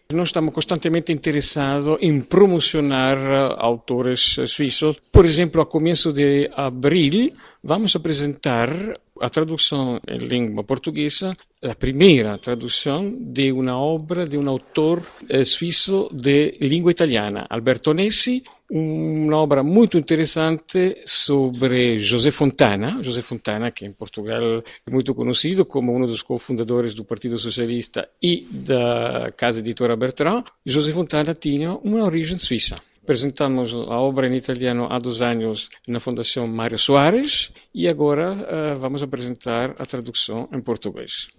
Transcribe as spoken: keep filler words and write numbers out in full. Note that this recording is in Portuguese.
Nós estamos constantemente interessados em promocionar autores suíços. Por exemplo, a começo de abril, vamos apresentar a tradução em língua portuguesa, a primeira tradução de uma obra de um autor eh, suíço de língua italiana, Alberto Nessi, uma obra muito interessante sobre José Fontana, José Fontana que em Portugal é muito conhecido como um dos cofundadores do Partido Socialista e da casa editora Bertrand. José Fontana tinha uma origem suíça. Apresentamos a obra em italiano há dois anos na Fundação Mário Soares e agora uh, vamos apresentar a tradução em português.